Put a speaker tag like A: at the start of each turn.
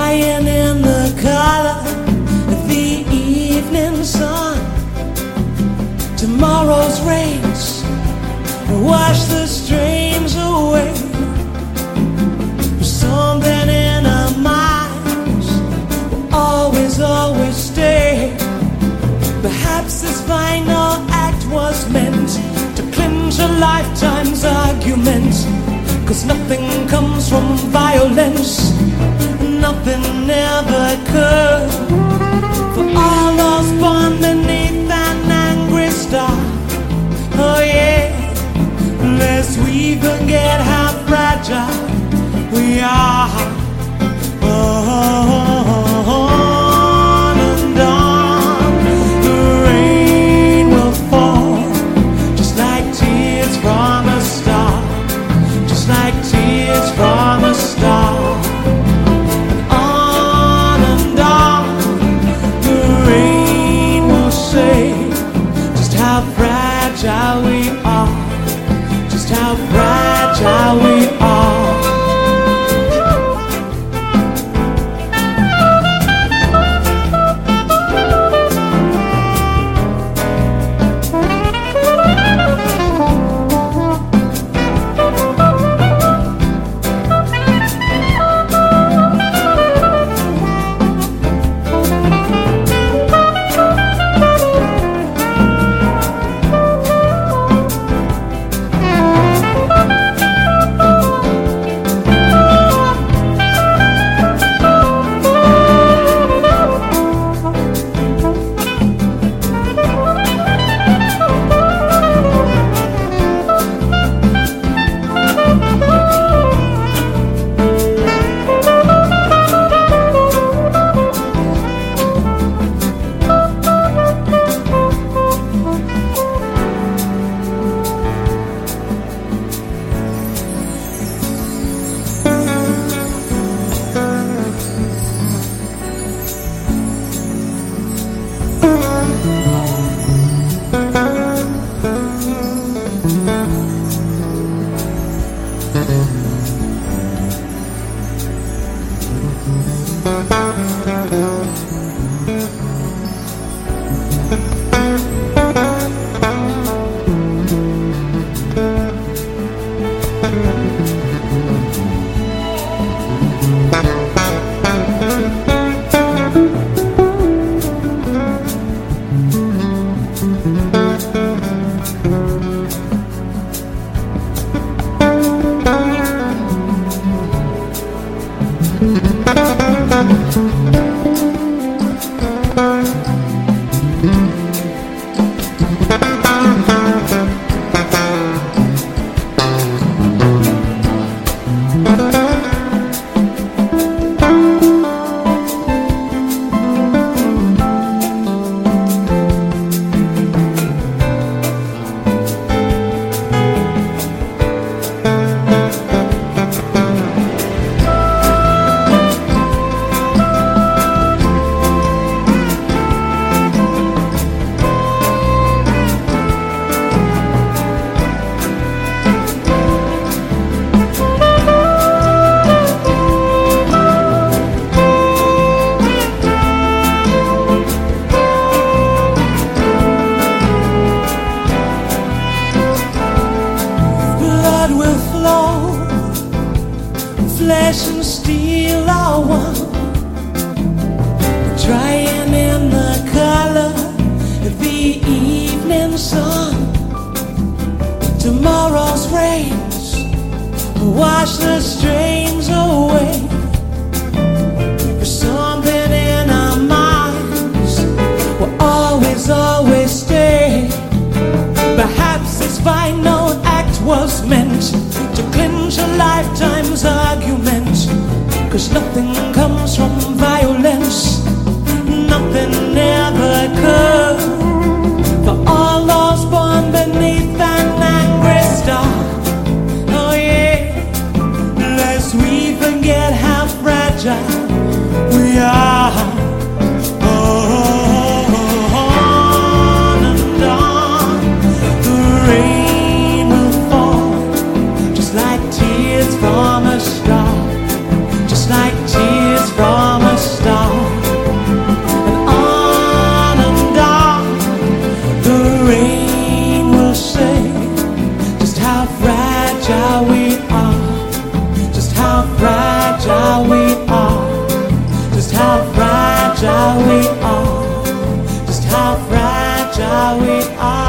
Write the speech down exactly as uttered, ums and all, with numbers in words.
A: drying in the color of the evening sun. Tomorrow's rains will wash the streams away. There's something in our minds will always, always stay. Perhaps this final act was meant to clinch a lifetime's argument. 'Cause nothing comes from violence, nothing ever could. For all those born beneath an angry star, oh yeah, lest we forget how fragile we are. Oh, on and on, the rain will fall, just like tears from a star, just like tears from a star. And on and on, the rain will say just how fragile we are, just how fragile we are. Flesh and steel are one, drying in the color of the evening sun. Tomorrow's rains will wash the streams away. There's something in our minds will always, always stay. Perhaps this final act was meant to clinch a lifetime's argument. 'Cause nothing comes from violence, nothing ever could. For all those born beneath an angry star, oh yeah, lest we forget how fragile we are. Oh, on and on, the rain will fall, just like tears from a star, just like tears from a shall we